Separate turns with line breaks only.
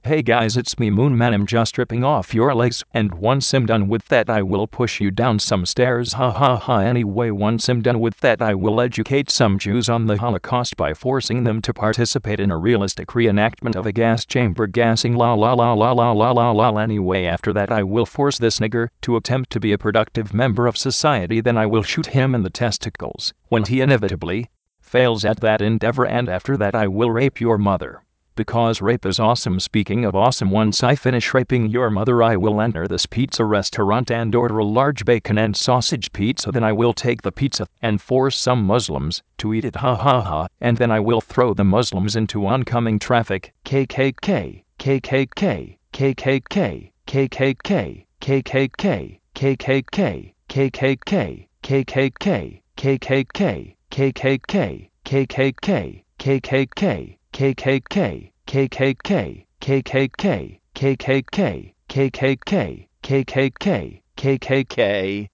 Hey guys, it's me Moonman. I'm just ripping off your legs, and once I'm done with that I will push you down some stairs. Ha ha ha. Anyway, once I'm done with that I will educate some Jews on the Holocaust by forcing them to participate in a realistic reenactment of a gas chamber gassing. La la la la la la la la. Anyway, after that I will force this nigger to attempt to be a productive member of society. Then I will shoot him in the testicles when he inevitably fails at that endeavor, and after that I will rape your mother. Because rape is awesome. Speaking of awesome, once I finish raping your mother I will enter this pizza restaurant and order a large bacon and sausage pizza. Then I will take the pizza and force some Muslims to eat it. Ha ha ha. And then I will throw the Muslims into oncoming traffic. KKK, KKK, KKK, KKK, KKK, KKK, KKK, KKK, KKK, KKK, KKK, KKK, KKK, KKK, KKK, KKK, KKK, KKK, KKK.